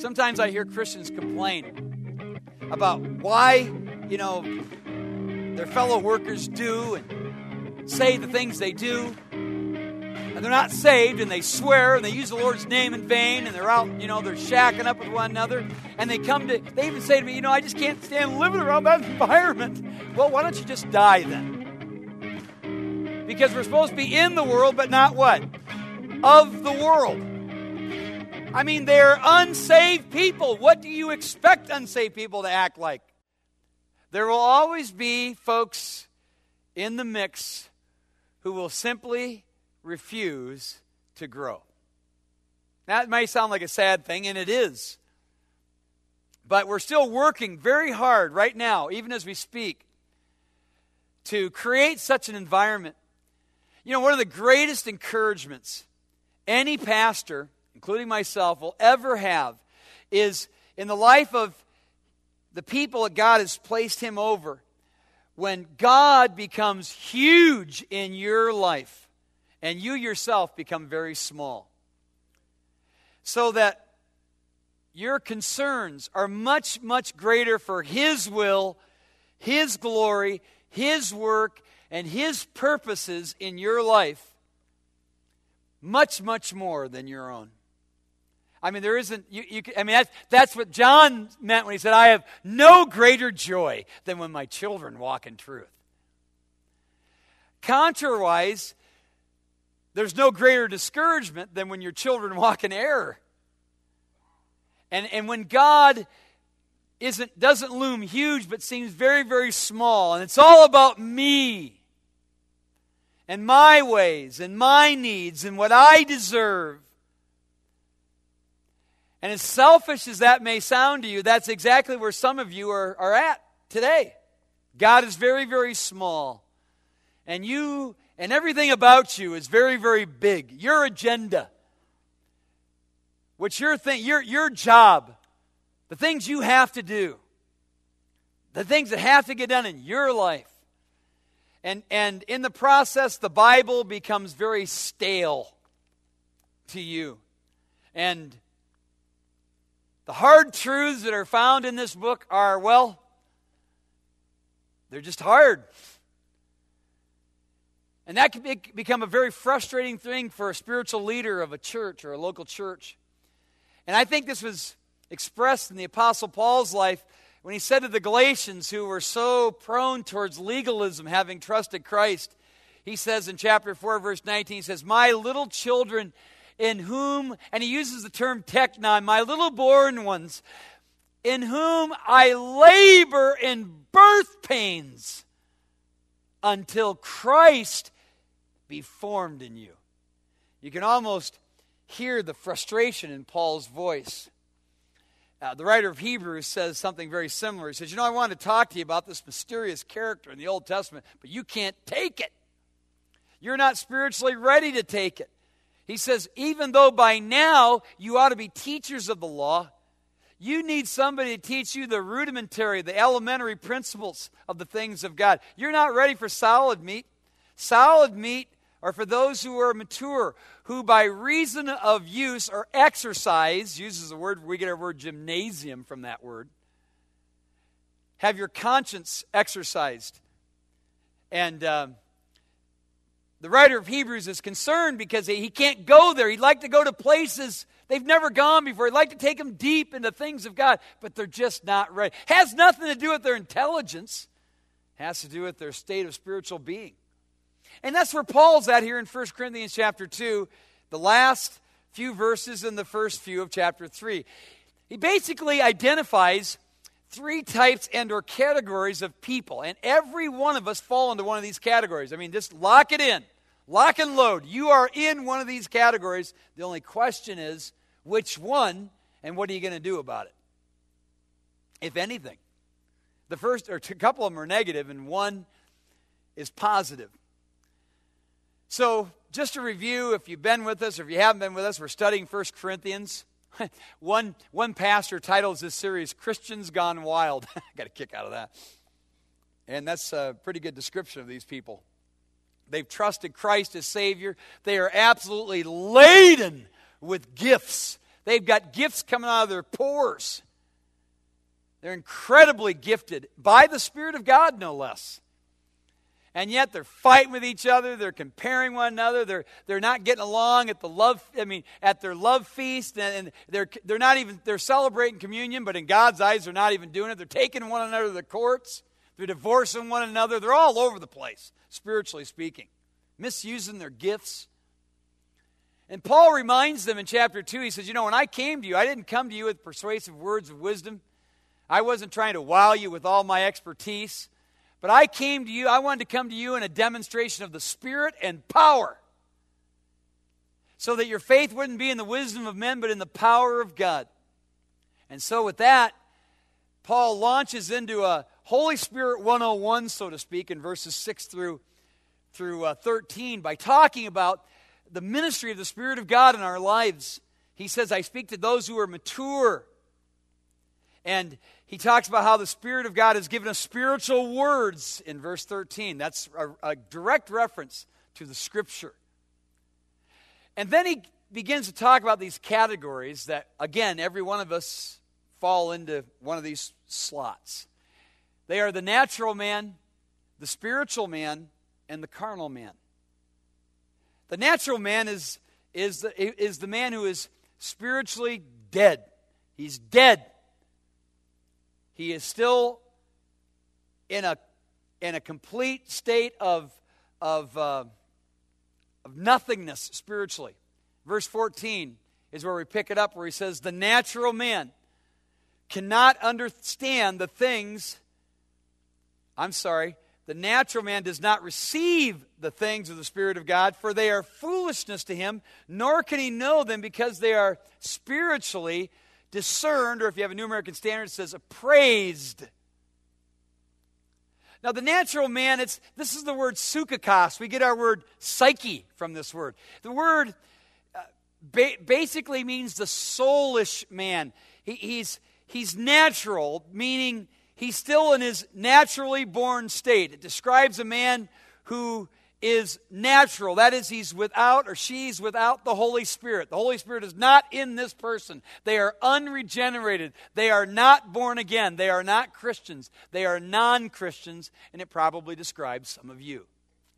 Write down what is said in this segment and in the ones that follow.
Sometimes I hear Christians complain about why, their fellow workers do and say the things they do. And they're not saved, and they swear, and they use the Lord's name in vain, and they're out, they're shacking up with one another. And they even say to me, I just can't stand living around that environment. Well, why don't you just die then? Because we're supposed to be in the world, but not what? Of the world. I mean, they're unsaved people. What do you expect unsaved people to act like? There will always be folks in the mix who will simply refuse to grow. That may sound like a sad thing, and it is. But we're still working very hard right now, even as we speak, to create such an environment. One of the greatest encouragements any pastor, including myself, will ever have is in the life of the people that God has placed him over. When God becomes huge in your life, and you yourself become very small. So that your concerns are much, much greater for His will, His glory, His work, and His purposes in your life. Much, much more than your own. I mean, there isn't, that's what John meant when he said, I have no greater joy than when my children walk in truth. Contrariwise, there's no greater discouragement than when your children walk in error. And when God doesn't loom huge, but seems very, very small, and it's all about me and my ways and my needs and what I deserve. And as selfish as that may sound to you, that's exactly where some of you are at today. God is very, very small. And you and everything about you is very, very big. Your agenda, what your job, the things you have to do, the things that have to get done in your life. And in the process, the Bible becomes very stale to you. And the hard truths that are found in this book are, they're just hard. And that can become a very frustrating thing for a spiritual leader of a church or a local church. And I think this was expressed in the Apostle Paul's life when he said to the Galatians, who were so prone towards legalism, having trusted Christ. He says in chapter 4, verse 19, he says, my little children in whom, and he uses the term teknon, my little born ones, in whom I labor in birth pains until Christ be formed in you. You can almost hear the frustration in Paul's voice. The writer of Hebrews says something very similar. He says, I want to talk to you about this mysterious character in the Old Testament, but you can't take it. You're not spiritually ready to take it. He says, even though by now you ought to be teachers of the law, you need somebody to teach you the rudimentary, the elementary principles of the things of God. You're not ready for solid meat. Solid meat are for those who are mature, who by reason of use or exercise, uses the word, we get our word gymnasium from that word, have your conscience exercised. And the writer of Hebrews is concerned because he can't go there. He'd like to go to places they've never gone before. He'd like to take them deep into things of God, but they're just not ready. Has nothing to do with their intelligence. Has to do with their state of spiritual being. And that's where Paul's at here in 1 Corinthians chapter 2, the last few verses and the first few of chapter 3. He basically identifies three types and or categories of people. And every one of us fall into one of these categories. I mean, just lock it in. Lock and load. You are in one of these categories. The only question is, which one and what are you going to do about it? If anything. The first, or a couple of them are negative and one is positive. So, just to review, if you've been with us or if you haven't been with us, we're studying 1 Corinthians. One pastor titles this series, Christians Gone Wild. I got a kick out of that. And that's a pretty good description of these people. They've trusted Christ as Savior. They are absolutely laden with gifts They've got gifts coming out of their pores. They're incredibly gifted by the Spirit of God, no less. And yet they're fighting with each other. They're comparing one another. They're not getting along at at their love feast, and they're celebrating communion, but in God's eyes, they're not even doing it. They're taking one another to the courts. They're divorcing one another. They're all over the place, spiritually speaking, misusing their gifts. And Paul reminds them in chapter 2, he says, when I came to you, I didn't come to you with persuasive words of wisdom. I wasn't trying to wow you with all my expertise. But I wanted to come to you in a demonstration of the Spirit and power, so that your faith wouldn't be in the wisdom of men, but in the power of God. And so with that, Paul launches into a Holy Spirit 101, so to speak, in verses 6 through 13, by talking about the ministry of the Spirit of God in our lives. He says, I speak to those who are mature. And he talks about how the Spirit of God has given us spiritual words in verse 13. That's a direct reference to the Scripture. And then he begins to talk about these categories that, again, every one of us fall into one of these slots. They are the natural man, the spiritual man, and the carnal man. The natural man is the man who is spiritually dead. He's dead. He is still in a complete state of nothingness spiritually. Verse 14 is where we pick it up, where he says, the natural man cannot understand the things, the natural man does not receive the things of the Spirit of God, for they are foolishness to him, nor can he know them because they are spiritually discerned, or if you have a New American Standard, it says appraised. Now, the natural man, this is the word psychikos. We get our word psyche from this word. The word basically means the soulish man. He's natural, meaning he's still in his naturally born state. It describes a man who is natural. That is, he's without or she's without the Holy Spirit. The Holy Spirit is not in this person. They are unregenerated. They are not born again. They are not Christians. They are non-Christians, and it probably describes some of you.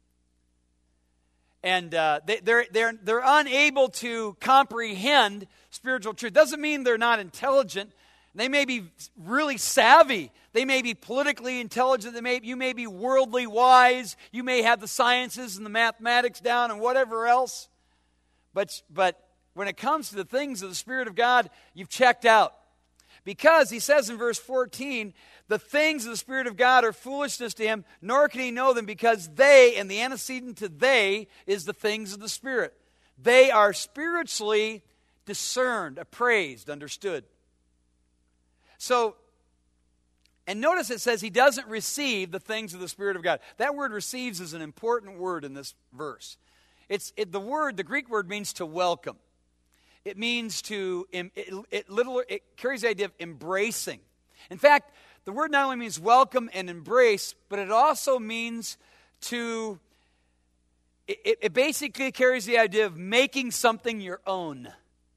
And they're unable to comprehend spiritual truth. Doesn't mean they're not intelligent. They may be really savvy. They may be politically intelligent. You may be worldly wise. You may have the sciences and the mathematics down and whatever else. But when it comes to the things of the Spirit of God, you've checked out. Because he says in verse 14, the things of the Spirit of God are foolishness to him, nor can he know them, because they, and the antecedent to they, is the things of the Spirit. They are spiritually discerned, appraised, understood. So, and notice it says he doesn't receive the things of the Spirit of God. That word receives is an important word in this verse. The Greek word means to welcome. It means it carries the idea of embracing. In fact, the word not only means welcome and embrace, but it also means it basically carries the idea of making something your own.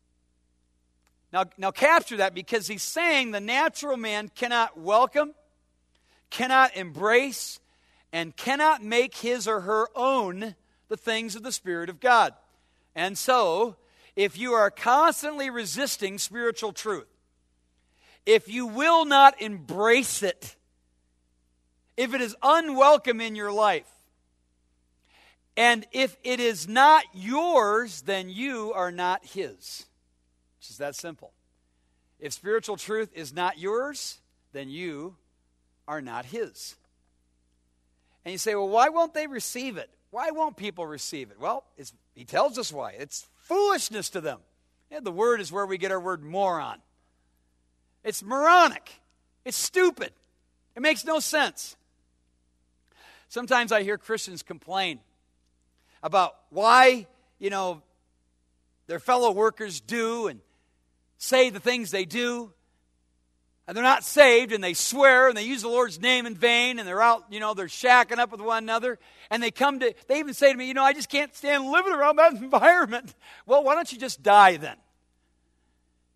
Now capture that, because he's saying the natural man cannot welcome, cannot embrace, and cannot make his or her own the things of the Spirit of God. And so, if you are constantly resisting spiritual truth, if you will not embrace it, if it is unwelcome in your life, and if it is not yours, then you are not his. It's just that simple. If spiritual truth is not yours, then you are not his. And you say, well, why won't they receive it? Why won't people receive it? Well, he tells us why. It's foolishness to them. And the word is where we get our word moron. It's moronic. It's stupid. It makes no sense. Sometimes I hear Christians complain about why, their fellow workers do and say the things they do, and they're not saved, and they swear, and they use the Lord's name in vain, and they're out, they're shacking up with one another, and they even say to me, I just can't stand living around that environment. Well, why don't you just die then?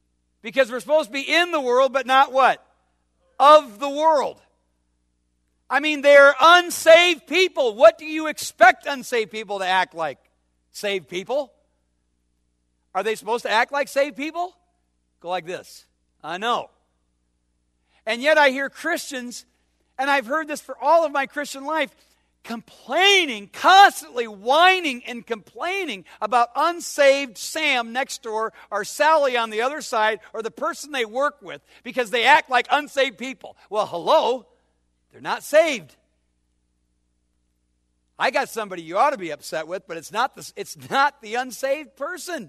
Because we're supposed to be in the world, but not what? Of the world. I mean, they're unsaved people. What do you expect unsaved people to act like? Saved people? Are they supposed to act like saved people? Go like this. I know. And yet I hear Christians, and I've heard this for all of my Christian life, complaining, constantly whining and complaining about unsaved Sam next door or Sally on the other side or the person they work with because they act like unsaved people. Well, hello, they're not saved. I got somebody you ought to be upset with, but it's not the unsaved person.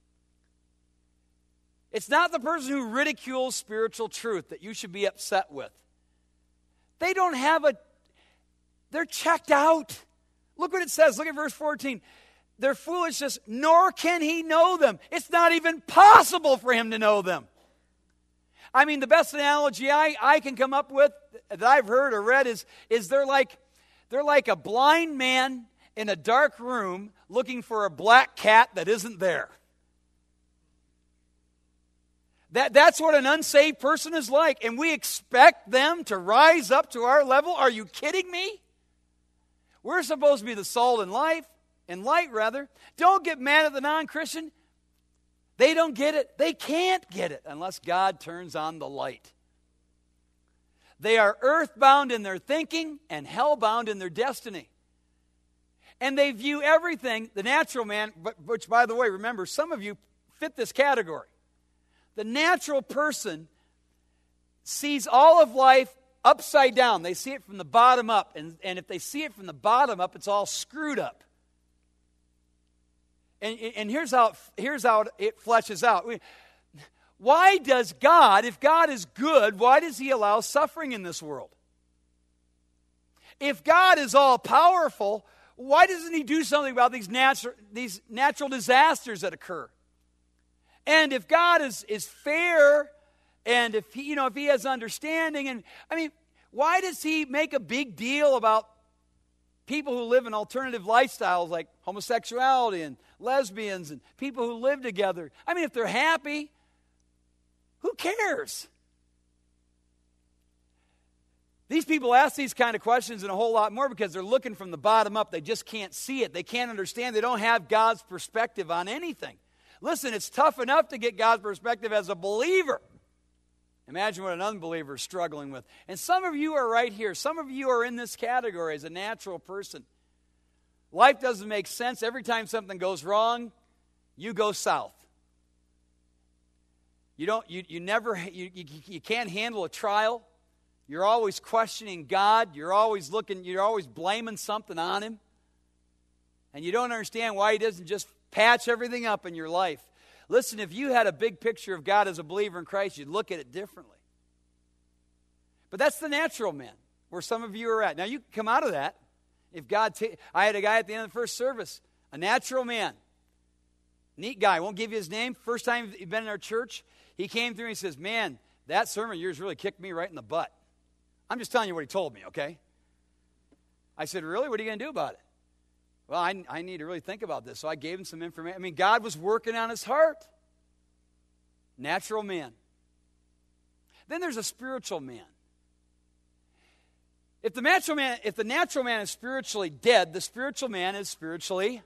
It's not the person who ridicules spiritual truth that you should be upset with. They don't have they're checked out. Look what it says. Look at verse 14. They're foolishness, nor can he know them. It's not even possible for him to know them. I mean, the best analogy I can come up with that I've heard or read is they're like a blind man in a dark room looking for a black cat that isn't there. That's what an unsaved person is like, and we expect them to rise up to our level? Are you kidding me? We're supposed to be the salt and light. Don't get mad at the non-Christian. They don't get it. They can't get it unless God turns on the light. They are earthbound in their thinking and hellbound in their destiny. And they view everything, the natural man, which, by the way, remember, some of you fit this category. The natural person sees all of life upside down. They see it from the bottom up. And if they see it from the bottom up, it's all screwed up. And here's how it fleshes out. Why does God, if God is good, why does he allow suffering in this world? If God is all powerful, why doesn't he do something about these natural disasters that occur? And if God is fair, and if he has understanding, and I mean, why does he make a big deal about people who live in alternative lifestyles like homosexuality and lesbians and people who live together? I mean, if they're happy, who cares? These people ask these kind of questions and a whole lot more because they're looking from the bottom up. They just can't see it. They can't understand. They don't have God's perspective on anything. Listen, it's tough enough to get God's perspective as a believer. Imagine what an unbeliever is struggling with. And some of you are right here. Some of you are in this category as a natural person. Life doesn't make sense. Every time something goes wrong, you go south. You can't handle a trial. You're always questioning God. You're always blaming something on him. And you don't understand why he doesn't just patch everything up in your life. Listen, if you had a big picture of God as a believer in Christ, you'd look at it differently. But that's the natural man, where some of you are at. Now, you can come out of that. I had a guy at the end of the first service, a natural man, neat guy. I won't give you his name. First time he'd been in our church, he came through and he says, "Man, that sermon of yours really kicked me right in the butt." I'm just telling you what he told me, okay? I said, "Really? What are you going to do about it?" "Well, I need to really think about this." So I gave him some information. I mean, God was working on his heart. Natural man. Then there's a spiritual man. If the natural man is spiritually dead, the spiritual man is spiritually,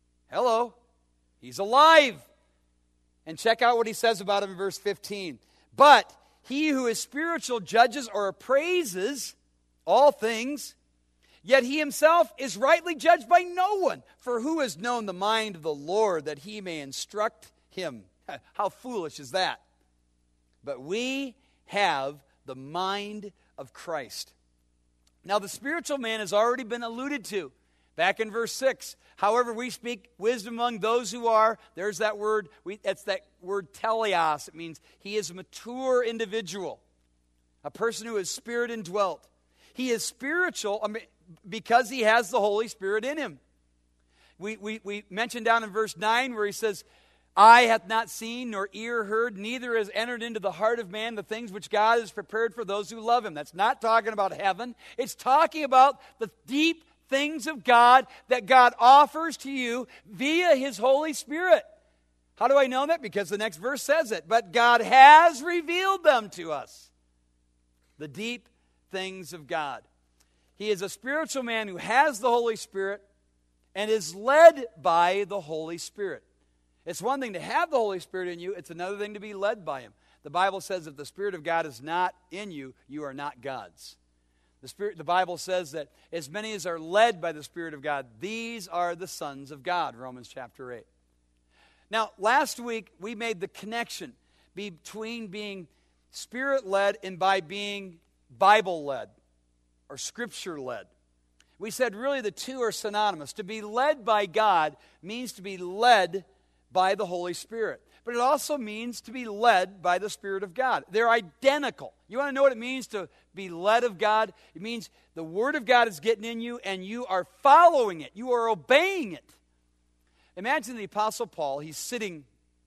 he's alive. And check out what he says about him in verse 15. "But he who is spiritual judges or appraises all things, yet he himself is rightly judged by no one. For who has known the mind of the Lord that he may instruct him?" How foolish is that? But we have the mind of Christ. Now, the spiritual man has already been alluded to. Back in verse 6, "However, we speak wisdom among those who are," there's that word, that's that word teleos. It means he is a mature individual, a person who is spirit indwelt. He is spiritual because he has the Holy Spirit in him. We mentioned down in verse 9 where he says, "Eye hath not seen, nor ear heard, neither has entered into the heart of man the things which God has prepared for those who love him." That's not talking about heaven. It's talking about the deep things of God that God offers to you via his Holy Spirit. How do I know that? Because the next verse says it. But God has revealed them to us, the deep things of God. He is a spiritual man who has the Holy Spirit and is led by the Holy Spirit. It's one thing to have the Holy Spirit in you. It's another thing to be led by Him. The Bible says if the Spirit of God is not in you, you are not God's. The Bible says that as many as are led by the Spirit of God, these are the sons of God, Romans chapter 8. Now, last week, we made the connection between being Spirit-led and by being Bible-led or Scripture-led. We said really the two are synonymous. To be led by God means to be led by the Holy Spirit. But it also means to be led by the Spirit of God. They're identical. You want to know what it means to be led of God? It means the Word of God is getting in you and you are following it. You are obeying it. Imagine the Apostle Paul. He's sitting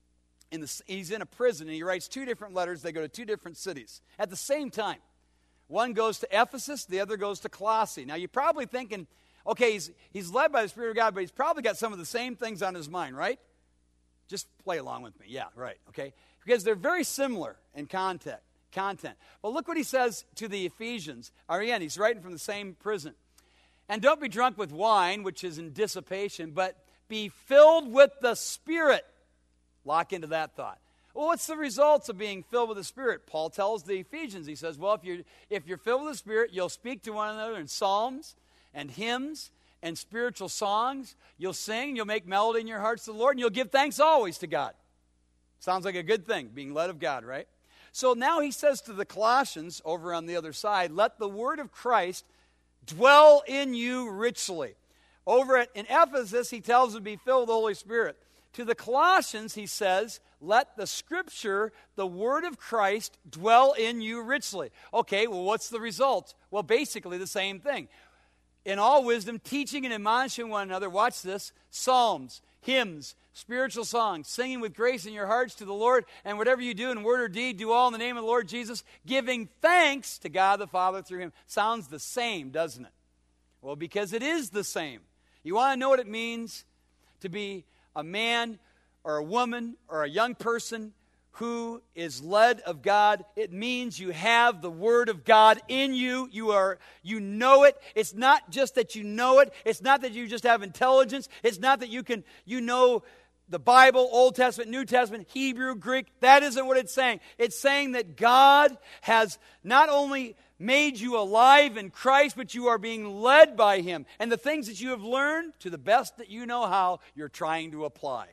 he's in a prison and he writes two different letters. They go to two different cities at the same time. One goes to Ephesus, the other goes to Colossae. Now you're probably thinking, okay, he's led by the Spirit of God, but he's probably got some of the same things on his mind, right? Just play along with me. Yeah, right, okay? Because they're very similar in content. Well, look what he says to the Ephesians. Again, he's writing from the same prison. And don't be drunk with wine, which is in dissipation, but be filled with the Spirit. Lock into that thought. Well, what's the results of being filled with the Spirit? Paul tells the Ephesians, he says, well, if you're filled with the Spirit, you'll speak to one another in psalms and hymns and spiritual songs. You'll sing, you'll make melody in your hearts to the Lord, and you'll give thanks always to God. Sounds like a good thing, being led of God, right? So now he says to the Colossians over on the other side, let the word of Christ dwell in you richly. Over in Ephesus, he tells them to be filled with the Holy Spirit. To the Colossians, he says, let the Scripture, the Word of Christ, dwell in you richly. Okay, well, what's the result? Well, basically the same thing. In all wisdom, teaching and admonishing one another, watch this, psalms, hymns, spiritual songs, singing with grace in your hearts to the Lord, and whatever you do in word or deed, do all in the name of the Lord Jesus, giving thanks to God the Father through Him. Sounds the same, doesn't it? Well, because it is the same. You want to know what it means to be a man or a woman or a young person who is led of God? It means you have the Word of God in you. You know it. It's not just that you know it. It's not that you just have intelligence. It's not that you know the Bible, Old Testament, New Testament, Hebrew, Greek. That isn't what it's saying. It's saying that God has not only made you alive in Christ, but you are being led by Him. And the things that you have learned, to the best that you know how, you're trying to apply.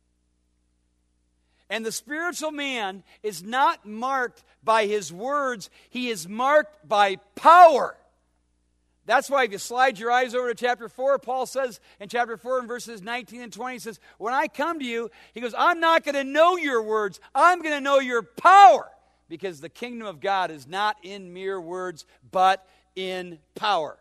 And the spiritual man is not marked by his words. He is marked by power. That's why if you slide your eyes over to chapter 4, Paul says in chapter 4 in verses 19 and 20, he says, when I come to you, he goes, I'm not going to know your words. I'm going to know your power. Because the kingdom of God is not in mere words, but in power.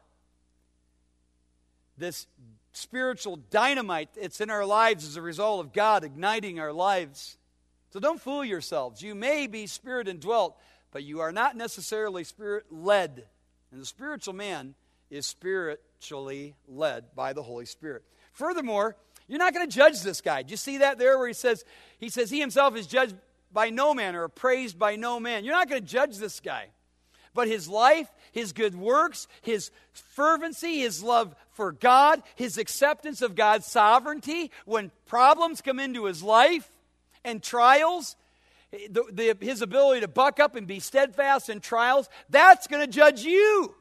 This spiritual dynamite that's in our lives is a result of God igniting our lives. So don't fool yourselves. You may be spirit indwelt, but you are not necessarily spirit led. And the spiritual man is spiritually led by the Holy Spirit. Furthermore, you're not going to judge this guy. Do you see that there where he says he himself is judged by no man or praised by no man? You're not going to judge this guy. But his life, his good works, his fervency, his love for God, his acceptance of God's sovereignty, when problems come into his life and trials, his ability to buck up and be steadfast in trials, that's going to judge you.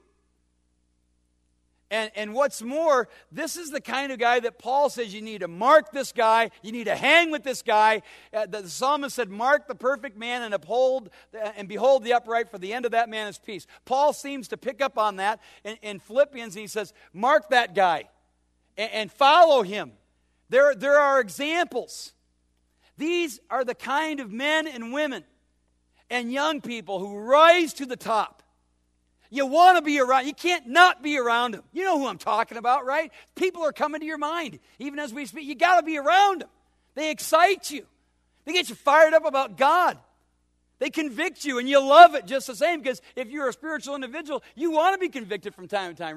And what's more, this is the kind of guy that Paul says you need to mark this guy, you need to hang with this guy. The psalmist said, mark the perfect man and behold the upright, for the end of that man is peace. Paul seems to pick up on that in Philippians, and he says, mark that guy and follow him. There are examples. These are the kind of men and women and young people who rise to the top. You want to be around. You can't not be around them. You know who I'm talking about, right? People are coming to your mind. Even as we speak, you got to be around them. They excite you. They get you fired up about God. They convict you, and you love it just the same, because if you're a spiritual individual, you want to be convicted from time to time, right?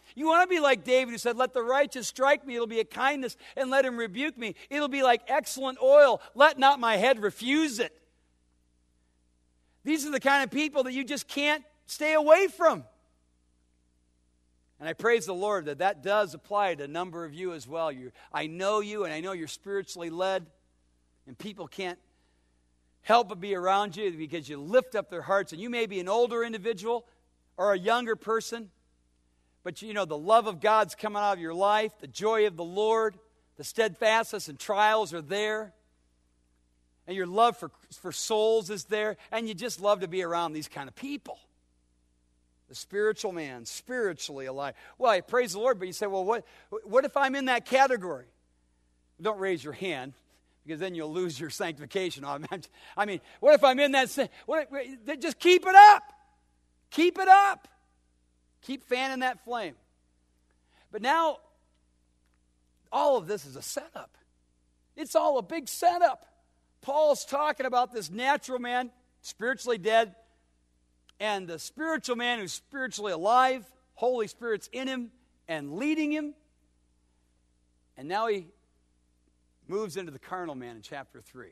You want to be like David who said, let the righteous strike me, it'll be a kindness, and let him rebuke me. It'll be like excellent oil, let not my head refuse it. These are the kind of people that you just can't stay away from. And I praise the Lord that does apply to a number of you as well. I know you, and I know you're spiritually led, and people can't help but be around you because you lift up their hearts. And you may be an older individual or a younger person, but you know the love of God's coming out of your life, the joy of the Lord, the steadfastness and trials are there, and your love for souls is there, and you just love to be around these kind of people. The spiritual man, spiritually alive. Well, I praise the Lord, but you say, well, what if I'm in that category? Don't raise your hand, because then you'll lose your sanctification. I mean, what if I'm in that? Just keep it up. Keep it up. Keep fanning that flame. But now, all of this is a setup. It's all a big setup. Paul's talking about this natural man, spiritually dead, and the spiritual man who's spiritually alive, Holy Spirit's in him and leading him. And now he moves into the carnal man in chapter 3.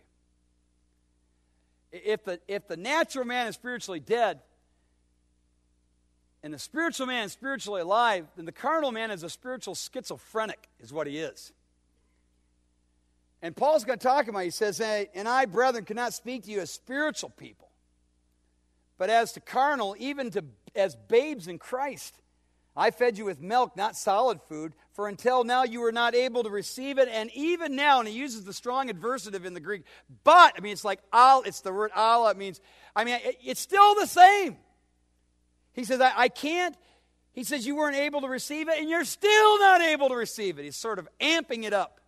If the natural man is spiritually dead, and the spiritual man is spiritually alive, then the carnal man is a spiritual schizophrenic, is what he is. And Paul's going to talk about it. He says, and I, brethren, cannot speak to you as spiritual people, but as to carnal, even as babes in Christ. I fed you with milk, not solid food, for until now you were not able to receive it, and even now, and he uses the strong adversative in the Greek, but, it's like, it's the word Allah, it means, it's still the same. He says, I can't, he says, you weren't able to receive it, and you're still not able to receive it. He's sort of amping it up.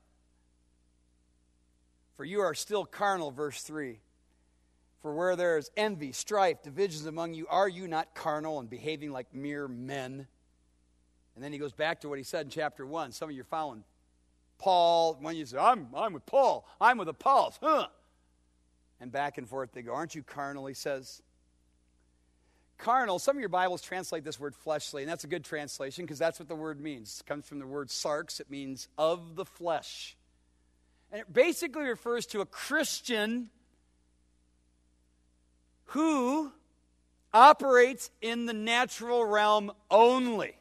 For you are still carnal, verse 3. For where there is envy, strife, divisions among you, are you not carnal and behaving like mere men? And then he goes back to what he said in chapter 1. Some of you are following Paul. When you say, I'm with Paul, I'm with Apollos, and back and forth they go. Aren't you carnal, he says. Carnal, some of your Bibles translate this word fleshly, and that's a good translation because that's what the word means. It comes from the word sarx. It means of the flesh. And it basically refers to a Christian who operates in the natural realm only.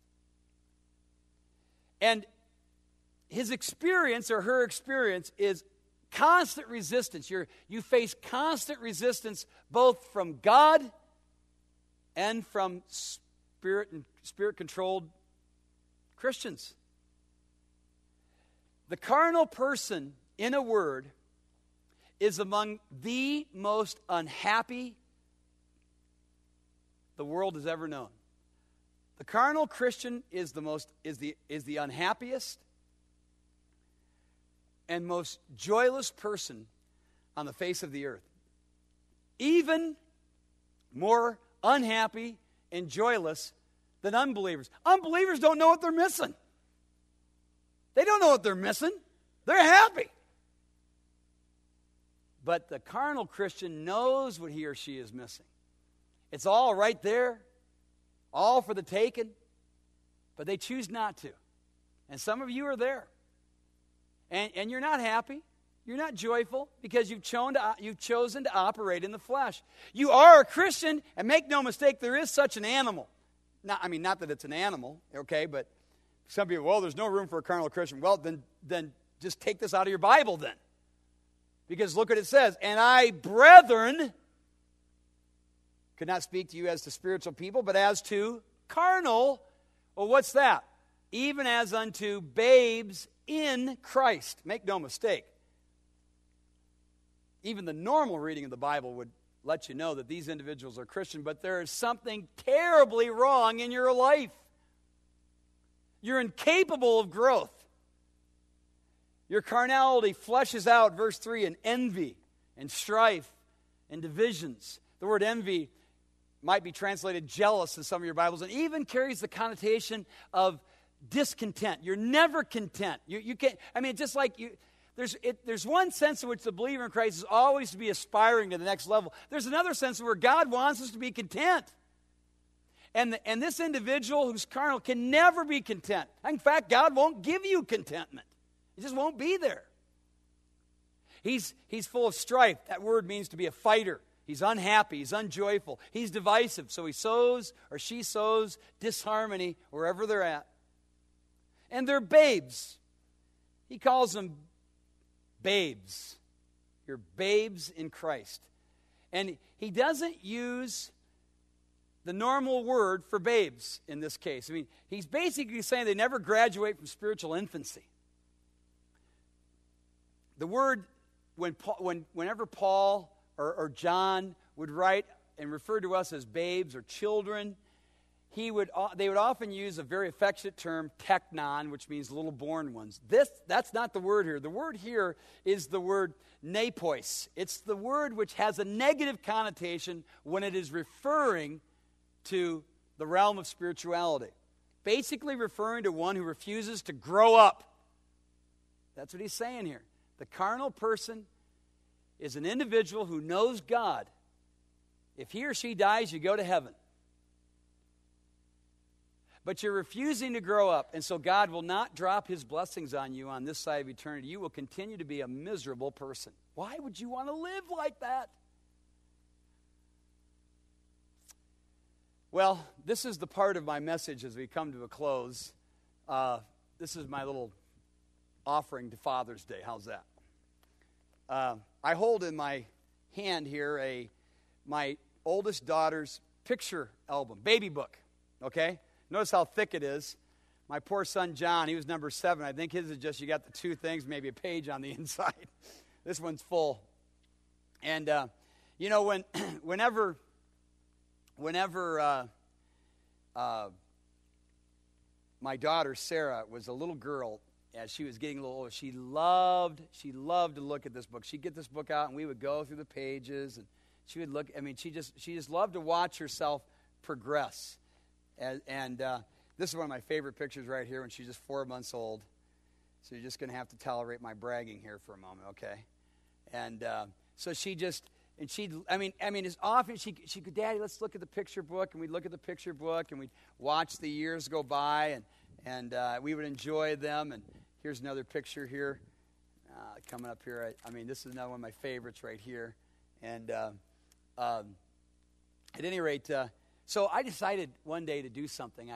And his experience or her experience is constant resistance. You face constant resistance both from God and from spirit-controlled Christians. The carnal person, in a word, is among the most unhappy the world has ever known. The carnal Christian is the unhappiest and most joyless person on the face of the earth. Even more unhappy and joyless than unbelievers. Unbelievers don't know what they're missing. They don't know what they're missing. They're happy. But the carnal Christian knows what he or she is missing. It's all right there, all for the taking, but they choose not to. And some of you are there. And you're not happy. You're not joyful because you've chosen to operate in the flesh. You are a Christian, and make no mistake, there is such an animal. Not that it's an animal, okay, but some people, well, there's no room for a carnal Christian. Well, then just take this out of your Bible then. Because look what it says. And I, brethren, could not speak to you as to spiritual people, but as to carnal. Well, what's that? Even as unto babes in Christ. Make no mistake. Even the normal reading of the Bible would let you know that these individuals are Christian, but there is something terribly wrong in your life. You're incapable of growth. Your carnality fleshes out, verse 3, in envy and strife and divisions. The word envy might be translated jealous in some of your Bibles, and even carries the connotation of discontent. You're never content. You can't. Just like you. There's one sense in which the believer in Christ is always to be aspiring to the next level. There's another sense where God wants us to be content. And this individual who's carnal can never be content. In fact, God won't give you contentment. It just won't be there. He's full of strife. That word means to be a fighter. He's unhappy. He's unjoyful. He's divisive. So he sows or she sows disharmony wherever they're at. And they're babes. He calls them babes. You're babes in Christ. And he doesn't use the normal word for babes in this case. I mean, he's basically saying they never graduate from spiritual infancy. The word, whenever Paul or John would write and refer to us as babes or children, they would often use a very affectionate term, teknon, which means little born ones. That's not the word here. The word here is the word nepois. It's the word which has a negative connotation when it is referring to the realm of spirituality. Basically referring to one who refuses to grow up. That's what he's saying here. The carnal person is an individual who knows God. If he or she dies, you go to heaven. But you're refusing to grow up, and so God will not drop his blessings on you on this side of eternity. You will continue to be a miserable person. Why would you want to live like that? Well, this is the part of my message as we come to a close. This is my little offering to Father's Day. How's that? I hold in my hand here my oldest daughter's picture album, baby book, okay? Notice how thick it is. My poor son John, he was number 7. I think his is just, you got the 2 things, maybe a page on the inside. This one's full. And, whenever my daughter Sarah was a little girl, as she was getting a little older, she loved to look at this book. She'd get this book out, and we would go through the pages, and she would look. I mean, she just loved to watch herself progress. And this is one of my favorite pictures right here when she's just 4 months old. So you're just going to have to tolerate my bragging here for a moment, okay? And so she'd as often she'd go, Daddy, let's look at the picture book, and we'd look at the picture book, and we'd watch the years go by, and we would enjoy them. And here's another picture here, coming up here. This is another one of my favorites right here. And at any rate, so I decided one day to do something.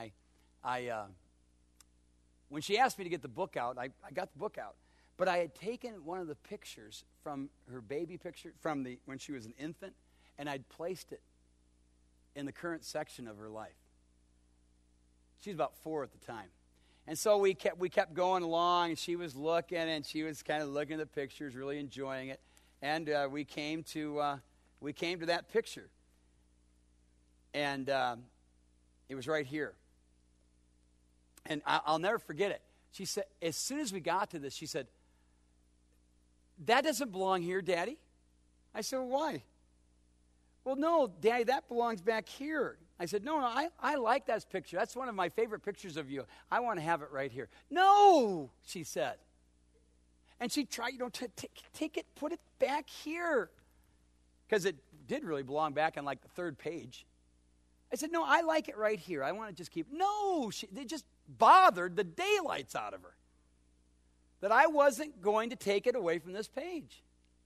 When she asked me to get the book out, I got the book out. But I had taken one of the pictures from her baby picture, when she was an infant, and I'd placed it in the current section of her life. She was about 4 at the time. And so we kept going along, and she was looking, and she was kind of looking at the pictures, really enjoying it. And we came to that picture. And it was right here. And I'll never forget it. She said, as soon as we got to this, she said, that doesn't belong here, Daddy. I said, well, why? Well, no, Daddy, that belongs back here. I said, no, I like that picture. That's one of my favorite pictures of you. I want to have it right here. No, she said. And she tried, take it, put it back here. Because it did really belong back on like the 3rd page. I said, no, I like it right here. I want to just keep it. No, they just bothered the daylights out of her. That I wasn't going to take it away from this page.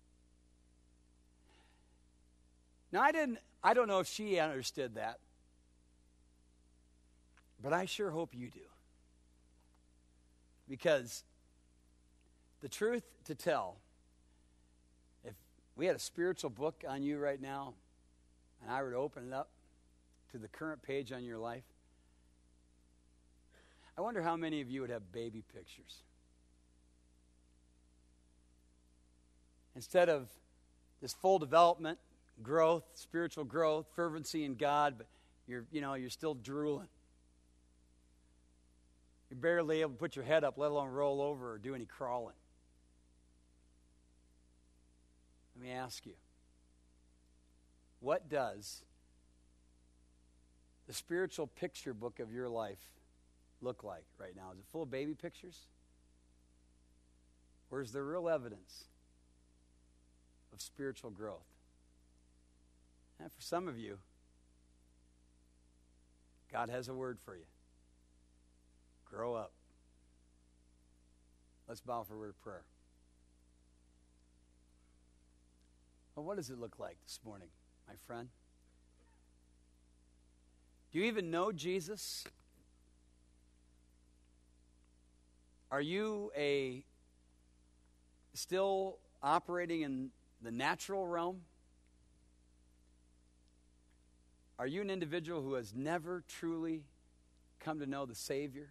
Now, I don't know if she understood that. But I sure hope you do. Because the truth to tell, if we had a spiritual book on you right now, and I were to open it up to the current page on your life, I wonder how many of you would have baby pictures. Instead of this full development, growth, spiritual growth, fervency in God, but you're still drooling. You're barely able to put your head up, let alone roll over or do any crawling. Let me ask you, what does the spiritual picture book of your life look like right now? Is it full of baby pictures? Or is there real evidence of spiritual growth? And for some of you, God has a word for you. Grow up. Let's bow for a word of prayer. Well, what does it look like this morning, my friend? Do you even know Jesus? Are you still operating in the natural realm? Are you an individual who has never truly come to know the Savior?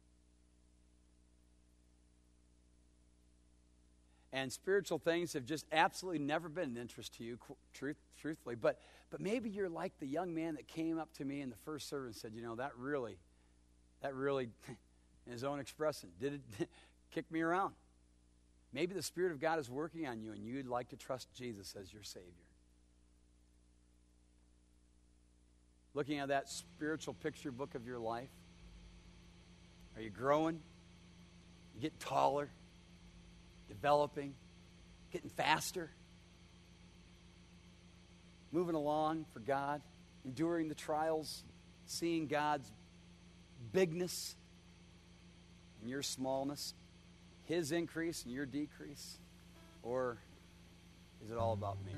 And spiritual things have just absolutely never been an interest to you, truthfully. But maybe you're like the young man that came up to me in the first service and said, that really, in his own expression, did it kick me around. Maybe the Spirit of God is working on you and you'd like to trust Jesus as your Savior. Looking at that spiritual picture book of your life, are you growing? You get taller, developing, getting faster, moving along for God, enduring the trials, seeing God's bigness and your smallness, His increase and your decrease? Or is it all about me?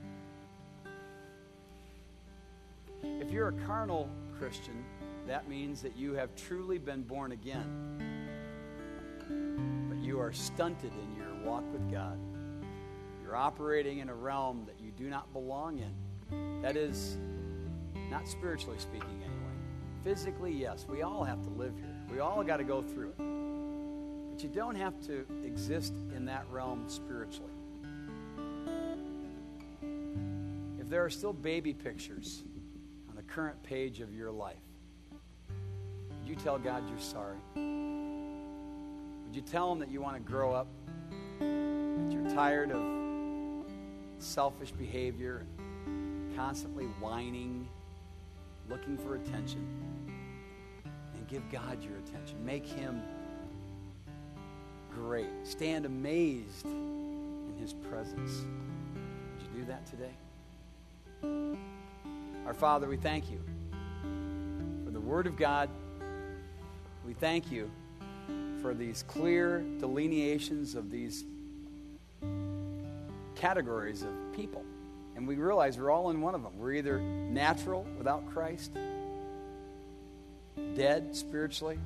If you're a carnal Christian, that means that you have truly been born again, but you are stunted in your walk with God. You're operating in a realm that you do not belong in. That is, not spiritually speaking anyway. Physically, yes, we all have to live here. We all got to go through it. But you don't have to exist in that realm spiritually. If there are still baby pictures on the current page of your life, would you tell God you're sorry? Would you tell Him that you want to grow up? That you're tired of selfish behavior, constantly whining, looking for attention, and give God your attention. Make Him great. Stand amazed in His presence. Would you do that today? Our Father, we thank you for the Word of God. We thank you for these clear delineations of these categories of people. And we realize we're all in one of them. We're either natural without Christ, dead spiritually.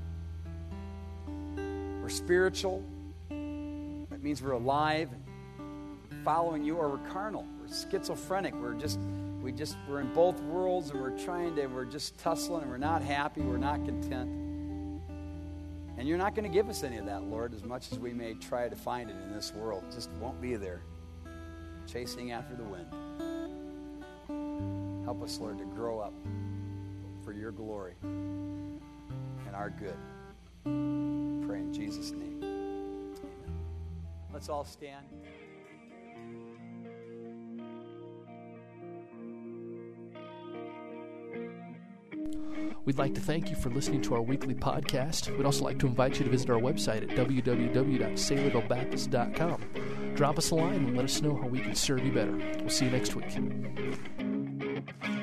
We're spiritual. That means we're alive and following you, or we're carnal. We're schizophrenic. We're in both worlds, and we're just tussling, and we're not happy. We're not content. And you're not going to give us any of that, Lord, as much as we may try to find it in this world. It just won't be there. Chasing after the wind. Help us, Lord, to grow up for your glory and our good. Pray in Jesus' name. Amen. Let's all stand. We'd like to thank you for listening to our weekly podcast. We'd also like to invite you to visit our website at www.saylorvillebaptist.com. Drop us a line and let us know how we can serve you better. We'll see you next week.